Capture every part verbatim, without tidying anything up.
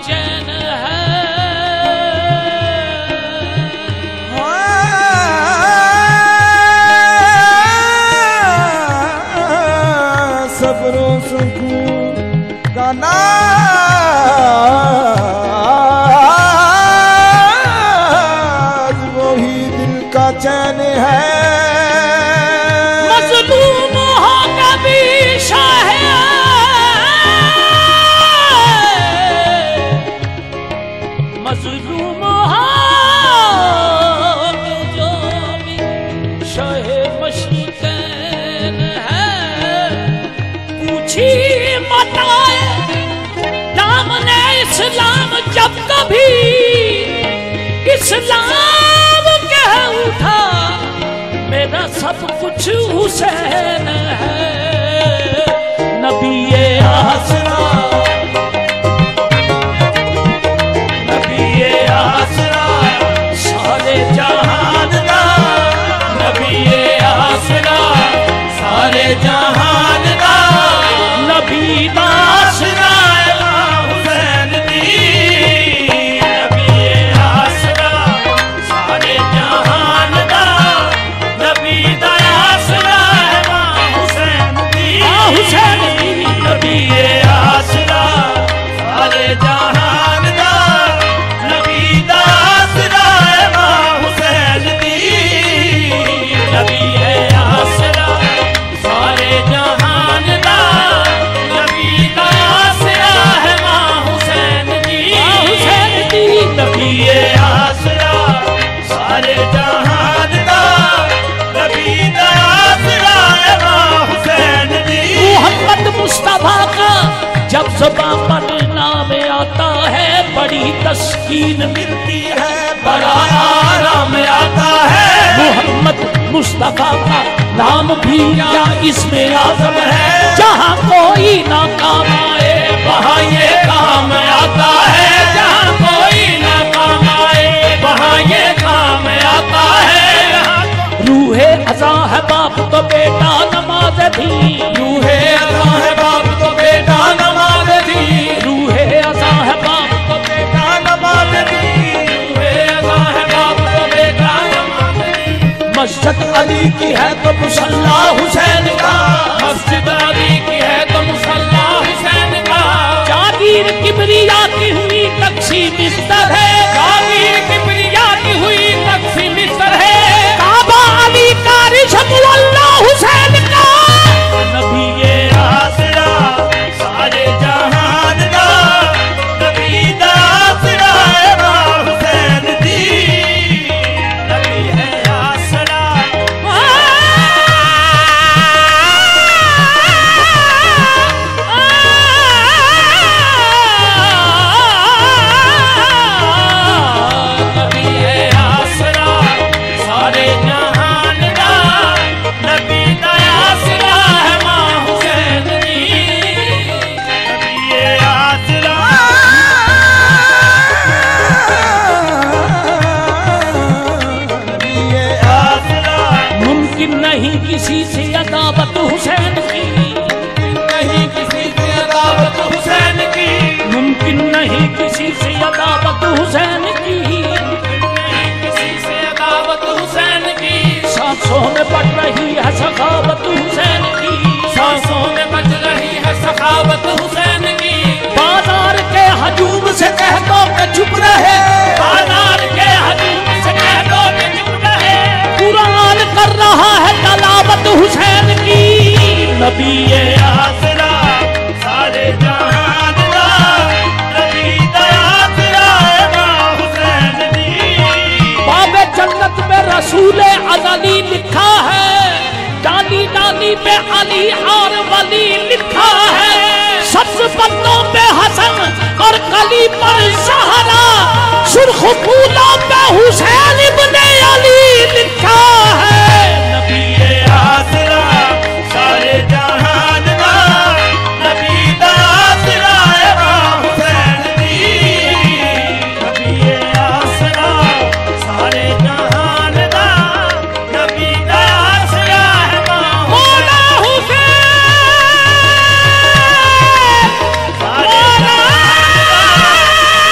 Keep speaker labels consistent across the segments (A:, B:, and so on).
A: चैन है।
B: सब्रों सुकून का नाज वही दिल का चैन है।
A: मजलूम हो कभी शाह मजलूम हो जो भी शाह मशरक़ैन है। पूछी मताए दामने इस्लाम जब कभी इस्लाम कह उठा मेरा सब कुछ हुसैन है। नबी ये आसरा नबी ये आसरा सारे जहान का। नबी ये आसरा सारे जहान का। नबी आसरा हुसैन दी। नबी ये आसरा सारे जहान का। नबी आसरा हुसैन दी। हुसैन दी। नबी ये आसरा सारे जहान का। नबी आसरा हुसैन दी। नबी ये आसरा सारे जहान का। नबी आसरा है मां हुसैन दी। हुसैन दी। नबी ये आसरा सारे जहान का। नबी आसरा है मां हुसैन दी। मोहम्मद मुस्तफा का जब ज़ुबान पर नाम आता है बड़ी तस्कीन मिलती है, बड़ा आराम आता है। मोहम्मद मुस्तफा का नाम भी क्या इसमें आज़म है। जहाँ कोई ना काम आए वहाँ ये काम आता है। जहाँ कोई ना काम आए वहाँ ये काम आता है। रूहे अज़ा है बाप तो बेटा नमाज भी। रूहे अज़ा है बाप तो बेटा नमाज भी। रूहे अज़ा है बाप तो बेटा नमाज भी। रूहे अज़ा है बाप तो बेटा नमाज भी। मस्जिद अली की है तो मुसल्ला हुसैन का। मस्जिद अली की है तो मुसल्ला हुसैन का। जागीर किबरिया की हुई तक़सीम मिस्तर है। जागीर किबरिया की हुई तक़सीम मिस्तर है। काबा अली का रिज़्क़ मुअल्ला हुसैन का। नबी ये आसरा सारे जहान का। नबी आसरा है मां हुसैन दी। नबी है आसरा नबी है आसरा सारे जहान का। नबी आसरा है मां हुसैन दी। नबी ये आसरा
B: नबी ये
A: आसरा। मुमकिन नहीं किसी से अदावत हुसैन की। नहीं किसी से अदावत हुसैन की। मुमकिन नहीं किसी से अदावत हुसैन की। नहीं किसी से अदावत हुसैन की। सांसों में बढ़ रही है सखावत हुसैन की। सांसों में बज रही है सखावत हुसैन की। बाजार के हजूम से कह दो कि चुप रहे। बाजार के हजूम से कह दो कि चुप रहे। कुरान कर रहा है तलावत हुसैन की। नबी ये आसरा सारे जहान का। नबी आसरा है मां हुसैन दी। बाबे जन्नत में रसूल अज़ली लिखा है। डाली डाली पे अली और वली लिखा है। सब्ज़ पत्तों पे हसन और कली पर ज़हरा। सुर्ख फूलों पे हुसैन इब्ने अली लिखा है। नबी ये आसरा सारे जहान का। नबी आसरा है मां हुसैन दी। नबी ये आसरा सारे जहान का। नबी आसरा है मां मौला हुसैन। सारे जहान का।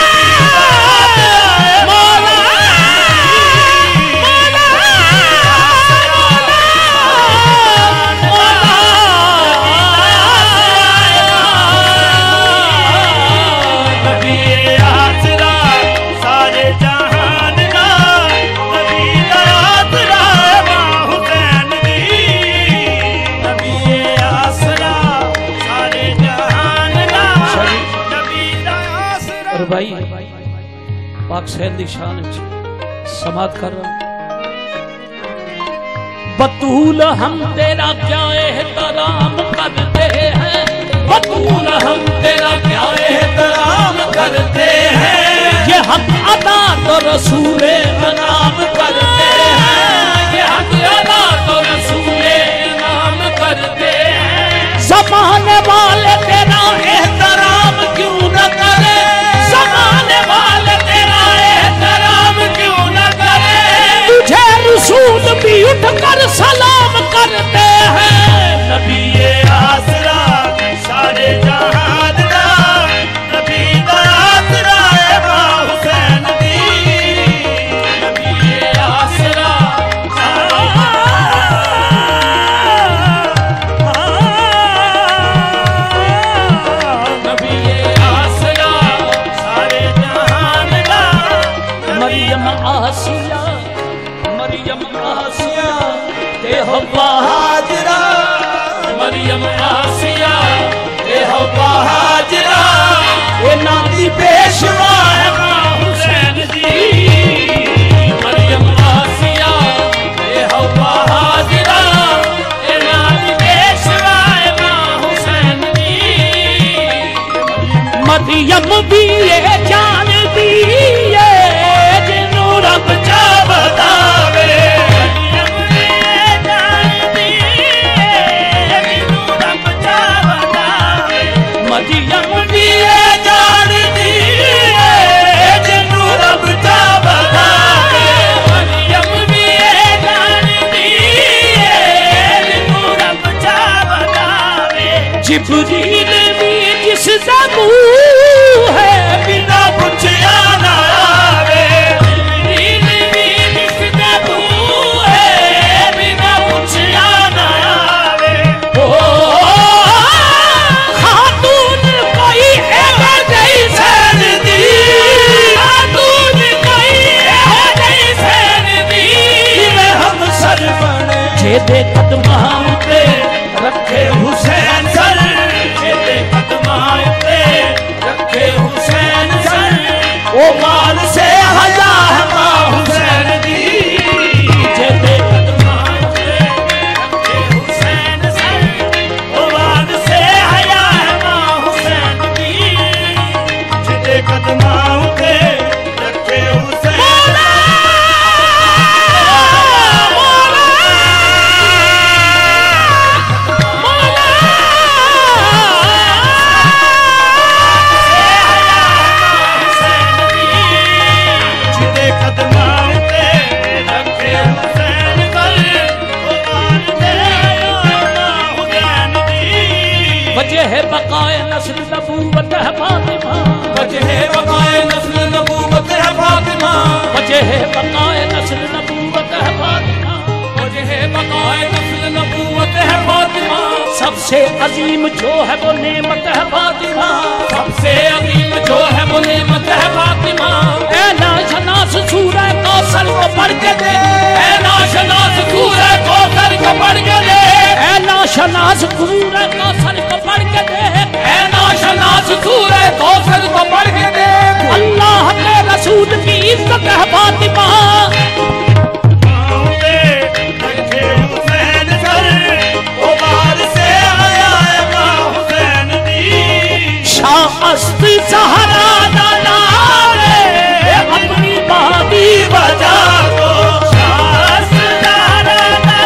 A: पाक सैन दी शान च समात कर रहा हूं। बतूल हम तेरा क्या एहतराम करते हैं, बतूल हम तेरा क्या एहतराम करते हैं, ये हक अदा तो रसूले नाम करते हैं, ये हक अदा तो रसूले नाम करते हैं। ज़माने वाले तेरा एहतराम क्यों न करे, ज़माने वाले तेरा एहतराम क्यों न करे, तुझे रसूल भी उठकर सलाम करते हैं। नबी ये आसरा सारे जहान दा, नबी दा आसरा है मां हुसैन दी, नबी ये आसरा नबी ये आसरा सारे जहान दा। मरियम आसिया मरियम आसिया ते हव्वा हाजरा, मरियम आसिया ते हव्वा हाजरा, ए नाती पेशवा है मां हुसैन दी, मरियम आसिया ते हव्वा हाजरा, ए नाती पेशवा है मां हुसैन दी। मरियम भी ये जानती है जिन्हों रब चा बतावे, मरियम भी ये जानती है जिन्हों रब चा बतावे, मरियम भी ये जानती है जिन्हों रब चा बतावे। जिब्रील भी जिसदा मुंह है बिना पूछया ना आवे, जिब्रील भी जिसदा मुंह है बिना पूछया ना आवे। ओ जेदे कदमां ते रखे हुसैन सर, जेदे कदमां ते रखे हुसैन सर, ओ माल से हया है मां हुसैन दी, जेदे कदमां ते रखे हुसैन सर, ओ माल से हया है मां हुसैन दी, जेदे कदमां ते रखे हुसैन वजह बकाए नस्ल नबूवत है फातिमा, वजह बकाए नस्ल नबूवत है फातिमा, वजह बकाए नस्ल नबूवत है फातिमा, वजह बकाए नस्ल नबूवत है फातिमा। सबसे अजीम जो है वो नेमत है फातिमा, सबसे अजीम जो है वो नेमत है फातिमा। ए नाशनास सूरह कौसर को पढ़ के दे, ए नाशनास सूरह कौसर को पढ़ के दे, ए नाशनास सूरह कौसर को पढ़ के दे, ए नाशनास सूरह कौसर को पढ़ के दे। अल्लाह के रसूल की इज्जत है फातिमा, शाअस्त ज़हरा नारे अपनी बहादी बजा को, शाअस्त ज़हरा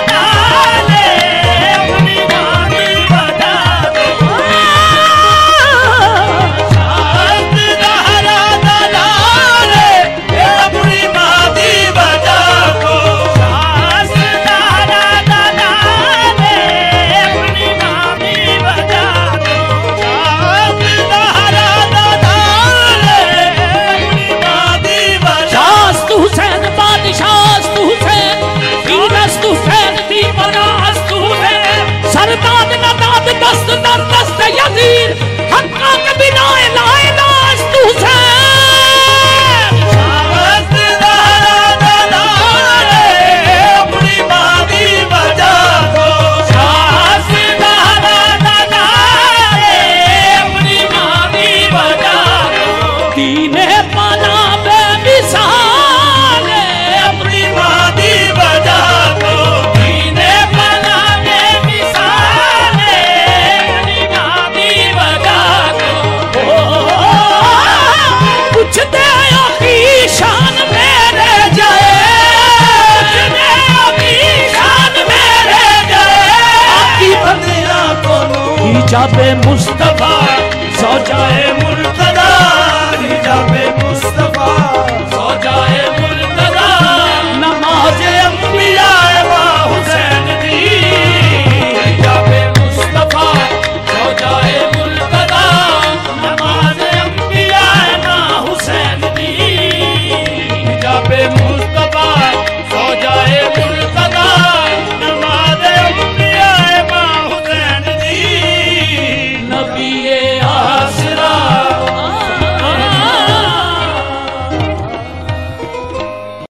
A: जाबे मुस्तफा सौ जाए